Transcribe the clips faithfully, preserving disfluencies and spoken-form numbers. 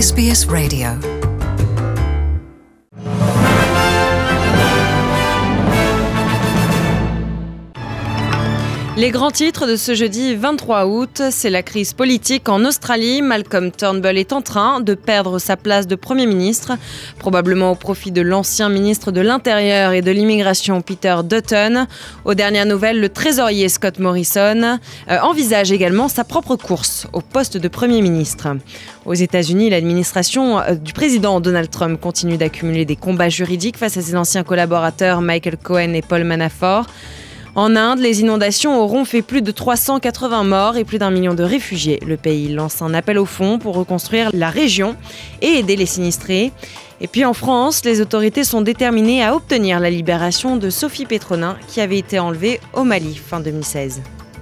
S B S Radio. Les grands titres de ce jeudi vingt-trois août, c'est la crise politique en Australie. Malcolm Turnbull est en train de perdre sa place de Premier ministre, probablement au profit de l'ancien ministre de l'Intérieur et de l'Immigration Peter Dutton. Aux dernières nouvelles, le trésorier Scott Morrison euh, envisage également sa propre course au poste de Premier ministre. Aux États-Unis, l'administration euh, du président Donald Trump continue d'accumuler des combats juridiques face à ses anciens collaborateurs Michael Cohen et Paul Manafort. En Inde, les inondations auront fait plus de trois cent quatre-vingts morts et plus d'un million de réfugiés. Le pays lance un appel aux fonds pour reconstruire la région et aider les sinistrés. Et puis en France, les autorités sont déterminées à obtenir la libération de Sophie Petronin, qui avait été enlevée au Mali fin deux mille seize.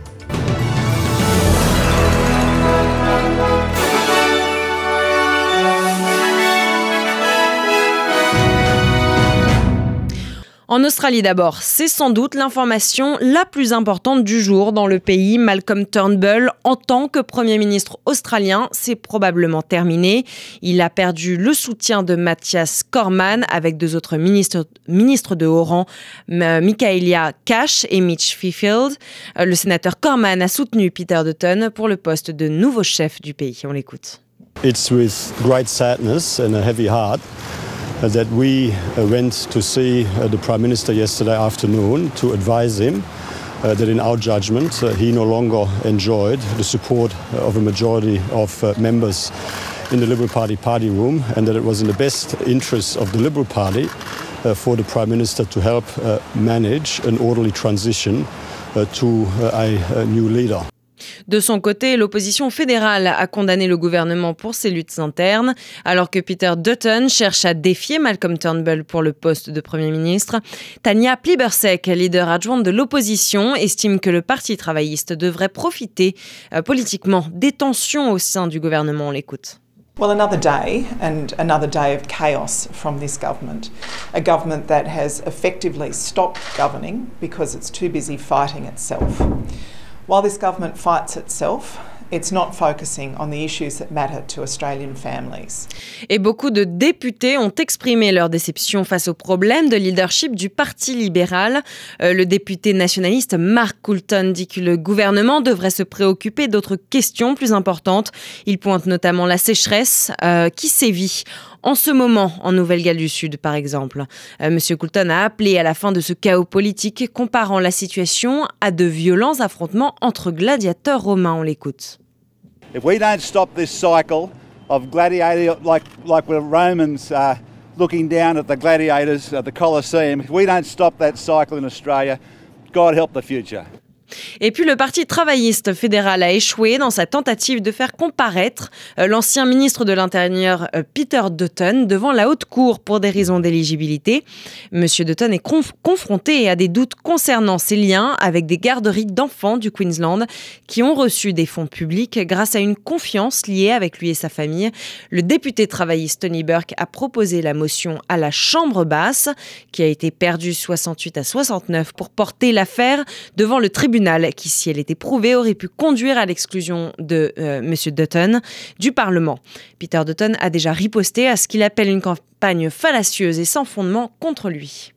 En Australie d'abord, c'est sans doute l'information la plus importante du jour dans le pays. Malcolm Turnbull, en tant que Premier ministre australien, c'est probablement terminé. Il a perdu le soutien de Matthias Cormann avec deux autres ministres, ministres de haut rang, Michaelia Cash et Mitch Fifield. Le sénateur Cormann a soutenu Peter Dutton pour le poste de nouveau chef du pays. On l'écoute. It's with great sadness and a heavy heart that we uh, went to see uh, the Prime Minister yesterday afternoon to advise him uh, that in our judgment uh, he no longer enjoyed the support of a majority of uh, members in the Liberal Party party room, and that it was in the best interest of the Liberal Party uh, for the Prime Minister to help uh, manage an orderly transition uh, to uh, a, a new leader. De son côté, l'opposition fédérale a condamné le gouvernement pour ses luttes internes, alors que Peter Dutton cherche à défier Malcolm Turnbull pour le poste de Premier ministre. Tanya Plibersek, leader adjointe de l'opposition, estime que le Parti travailliste devrait profiter euh, politiquement des tensions au sein du gouvernement. On l'écoute. Well, another day and another day of chaos from this government. A government that has effectively stopped governing because it's too busy fighting itself. While this government fights itself, it's not focusing on the issues that matter to Australian families. Et beaucoup de députés ont exprimé leur déception face aux problèmes de leadership du Parti libéral. Euh, le député nationaliste Mark Coulton dit que le gouvernement devrait se préoccuper d'autres questions plus importantes. Il pointe notamment la sécheresse euh, qui sévit en ce moment en Nouvelle-Galles du Sud, par exemple. Euh, Monsieur Coulton a appelé à la fin de ce chaos politique, comparant la situation à de violents affrontements entre gladiateurs romains. On l'écoute. If we don't stop this cycle of gladiator, like like the Romans uh, looking down at the gladiators at the Colosseum, if we don't stop that cycle in Australia, God help the future. Et puis le Parti travailliste fédéral a échoué dans sa tentative de faire comparaître euh, l'ancien ministre de l'Intérieur euh, Peter Dutton devant la haute cour pour des raisons d'éligibilité. Monsieur Dutton est conf- confronté à des doutes concernant ses liens avec des garderies d'enfants du Queensland qui ont reçu des fonds publics grâce à une confiance liée avec lui et sa famille. Le député travailliste Tony Burke a proposé la motion à la Chambre basse qui a été perdue soixante-huit à soixante-neuf pour porter l'affaire devant le tribunal qui, si elle était prouvée, aurait pu conduire à l'exclusion de euh, M. Dutton du Parlement. Peter Dutton a déjà riposté à ce qu'il appelle une campagne fallacieuse et sans fondement contre lui.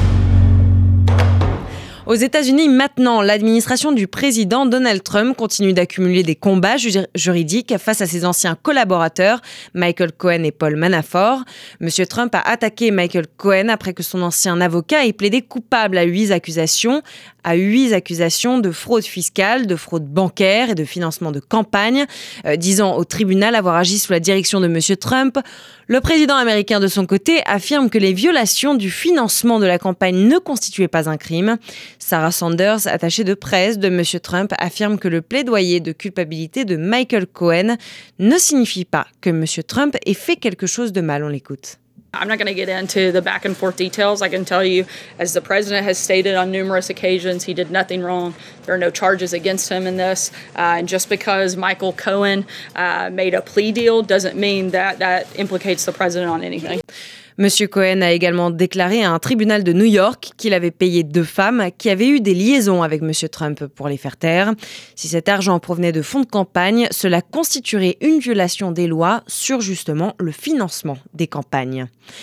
Aux États-Unis, maintenant, l'administration du président Donald Trump continue d'accumuler des combats ju- juridiques face à ses anciens collaborateurs, Michael Cohen et Paul Manafort. Monsieur Trump a attaqué Michael Cohen après que son ancien avocat ait plaidé coupable à huit accusations, à huit accusations de fraude fiscale, de fraude bancaire et de financement de campagne, euh, disant au tribunal avoir agi sous la direction de Monsieur Trump. Le président américain, de son côté, affirme que les violations du financement de la campagne ne constituaient pas un crime. Sarah Sanders, attachée de presse de Monsieur Trump, affirme que le plaidoyer de culpabilité de Michael Cohen ne signifie pas que Monsieur Trump ait fait quelque chose de mal. On l'écoute. I'm not going to get into the back and forth details. I can tell you, as the president has stated on numerous occasions, he did nothing wrong. There are no charges against him in this. Uh, and just because Michael Cohen uh, made a plea deal doesn't mean that that implicates the president on anything. Monsieur Cohen a également déclaré à un tribunal de New York qu'il avait payé deux femmes qui avaient eu des liaisons avec Monsieur Trump pour les faire taire. Si cet argent provenait de fonds de campagne, cela constituerait une violation des lois sur justement le financement des campagnes.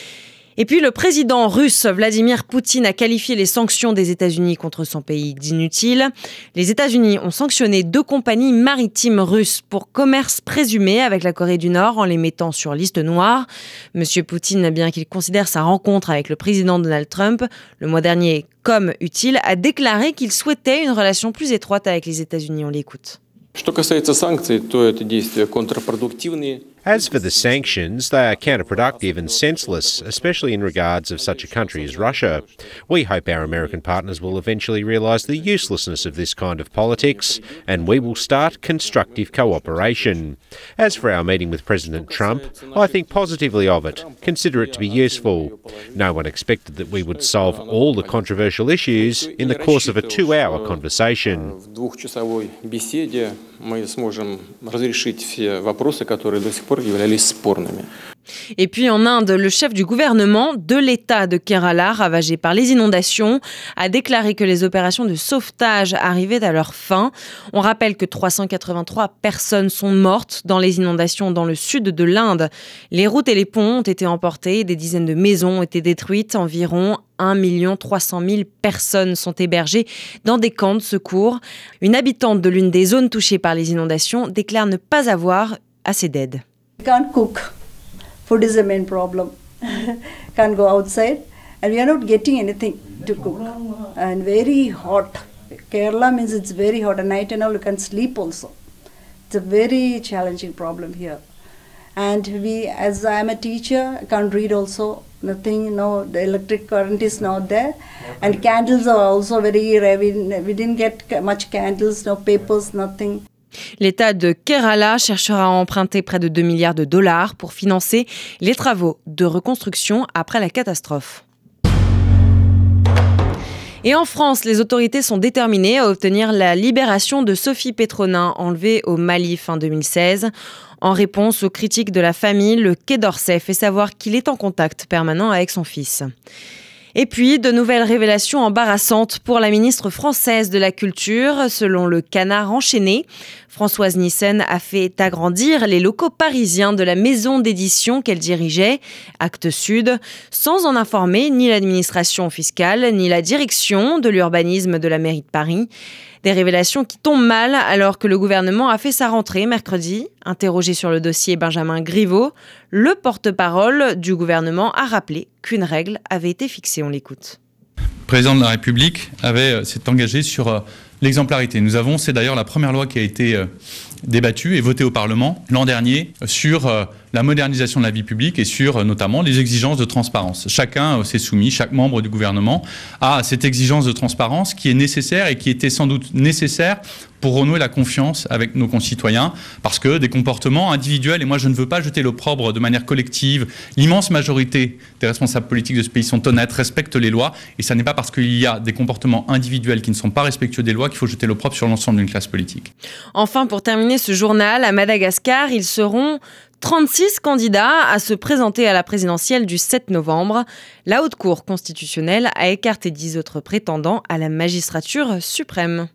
Et puis le président russe Vladimir Poutine a qualifié les sanctions des États-Unis contre son pays d'inutiles. Les États-Unis ont sanctionné deux compagnies maritimes russes pour commerce présumé avec la Corée du Nord en les mettant sur liste noire. Monsieur Poutine, bien qu'il considère sa rencontre avec le président Donald Trump le mois dernier comme utile, a déclaré qu'il souhaitait une relation plus étroite avec les États-Unis. On l'écoute. Что касается санкций, то это действия контрпродуктивные. As for the sanctions, they are counterproductive and senseless, especially in regards of such a country as Russia. We hope our American partners will eventually realise the uselessness of this kind of politics, and we will start constructive cooperation. As for our meeting with President Trump, I think positively of it, consider it to be useful. No one expected that we would solve all the controversial issues in the course of a two-hour conversation. В двухчасовой беседе мы сможем разрешить все вопросы, которые до сих пор являлись спорными. Et puis en Inde, le chef du gouvernement de l'État de Kerala, ravagé par les inondations, a déclaré que les opérations de sauvetage arrivaient à leur fin. On rappelle que trois cent quatre-vingt-trois personnes sont mortes dans les inondations dans le sud de l'Inde. Les routes et les ponts ont été emportés, des dizaines de maisons ont été détruites, environ un million trois cent mille personnes sont hébergées dans des camps de secours. Une habitante de l'une des zones touchées par les inondations déclare ne pas avoir assez d'aide. Can't cook. Food is the main problem. Can't go outside, and we are not getting anything to cook. And very hot. Kerala means it's very hot. At night and all you can sleep also. It's a very challenging problem here. And we, as I am a teacher, I can't read also. Nothing, no, the electric current is not there. And candles are also very rare. We, we didn't get much candles, no papers, nothing. L'État de Kerala cherchera à emprunter près de deux milliards de dollars pour financer les travaux de reconstruction après la catastrophe. Et en France, les autorités sont déterminées à obtenir la libération de Sophie Petronin, enlevée au Mali fin deux mille seize. En réponse aux critiques de la famille, le Quai d'Orsay fait savoir qu'il est en contact permanent avec son fils. Et puis, de nouvelles révélations embarrassantes pour la ministre française de la Culture. Selon le Canard enchaîné, Françoise Nyssen a fait agrandir les locaux parisiens de la maison d'édition qu'elle dirigeait, Actes Sud, sans en informer ni l'administration fiscale, ni la direction de l'urbanisme de la mairie de Paris. Des révélations qui tombent mal alors que le gouvernement a fait sa rentrée mercredi. Interrogé sur le dossier, Benjamin Griveaux, le porte-parole du gouvernement, a rappelé qu'une règle avait été fixée. On l'écoute. Le président de la République avait, s'est engagé sur euh, l'exemplarité. Nous avons, c'est d'ailleurs la première loi qui a été euh, débattue et votée au Parlement l'an dernier sur euh, la modernisation de la vie publique et sur euh, notamment les exigences de transparence. Chacun euh, s'est soumis, chaque membre du gouvernement a cette exigence de transparence qui est nécessaire et qui était sans doute nécessaire pour renouer la confiance avec nos concitoyens, parce que des comportements individuels, et moi je ne veux pas jeter l'opprobre de manière collective, l'immense majorité des responsables politiques de ce pays sont honnêtes, respectent les lois, et ça n'est pas parce qu'il y a des comportements individuels qui ne sont pas respectueux des lois qu'il faut jeter l'opprobre sur l'ensemble d'une classe politique. Enfin, pour terminer ce journal, à Madagascar, ils seront trente-six candidats à se présenter à la présidentielle du sept novembre. La Haute Cour constitutionnelle a écarté dix autres prétendants à la magistrature suprême.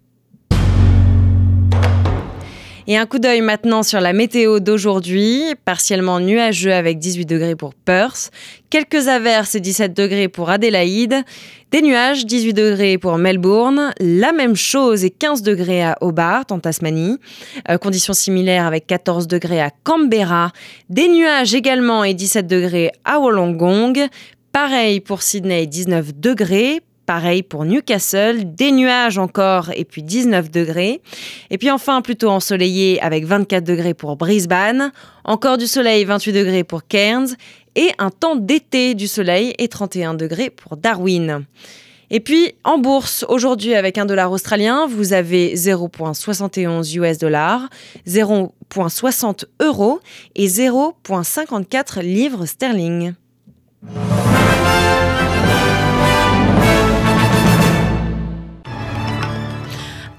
Et un coup d'œil maintenant sur la météo d'aujourd'hui, partiellement nuageux avec dix-huit degrés pour Perth, quelques averses et dix-sept degrés pour Adélaïde, des nuages, dix-huit degrés pour Melbourne, la même chose et quinze degrés à Hobart en Tasmanie, euh, conditions similaires avec quatorze degrés à Canberra, des nuages également et dix-sept degrés à Wollongong, pareil pour Sydney, dix-neuf degrés. Pareil pour Newcastle, des nuages encore et puis dix-neuf degrés. Et puis enfin, plutôt ensoleillé avec vingt-quatre degrés pour Brisbane, encore du soleil, vingt-huit degrés pour Cairns et un temps d'été du soleil et trente et un degrés pour Darwin. Et puis en bourse, aujourd'hui avec un dollar australien, vous avez zéro virgule soixante et onze U S dollars, zéro virgule soixante euros et zéro virgule cinquante-quatre livres sterling.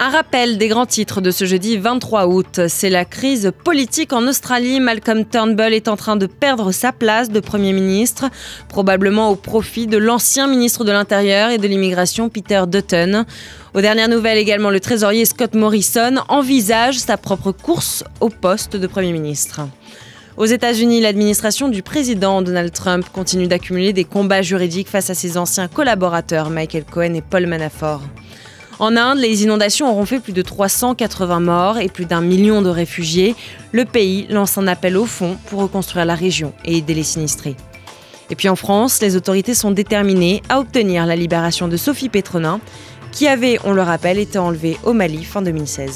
Un rappel des grands titres de ce jeudi vingt-trois août. C'est la crise politique en Australie. Malcolm Turnbull est en train de perdre sa place de Premier ministre, probablement au profit de l'ancien ministre de l'Intérieur et de l'Immigration, Peter Dutton. Aux dernières nouvelles également, le trésorier Scott Morrison envisage sa propre course au poste de Premier ministre. Aux États-Unis, l'administration du président Donald Trump continue d'accumuler des combats juridiques face à ses anciens collaborateurs Michael Cohen et Paul Manafort. En Inde, les inondations auront fait plus de trois cent quatre-vingts morts et plus d'un million de réfugiés. Le pays lance un appel au fonds pour reconstruire la région et aider les sinistrés. Et puis en France, les autorités sont déterminées à obtenir la libération de Sophie Petronin, qui avait, on le rappelle, été enlevée au Mali fin deux mille seize.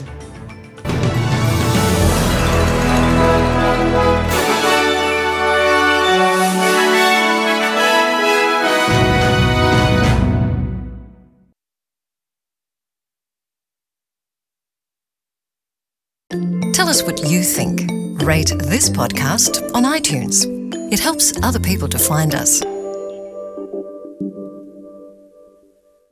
Tell us what you think. Rate this podcast on iTunes. It helps other people to find us.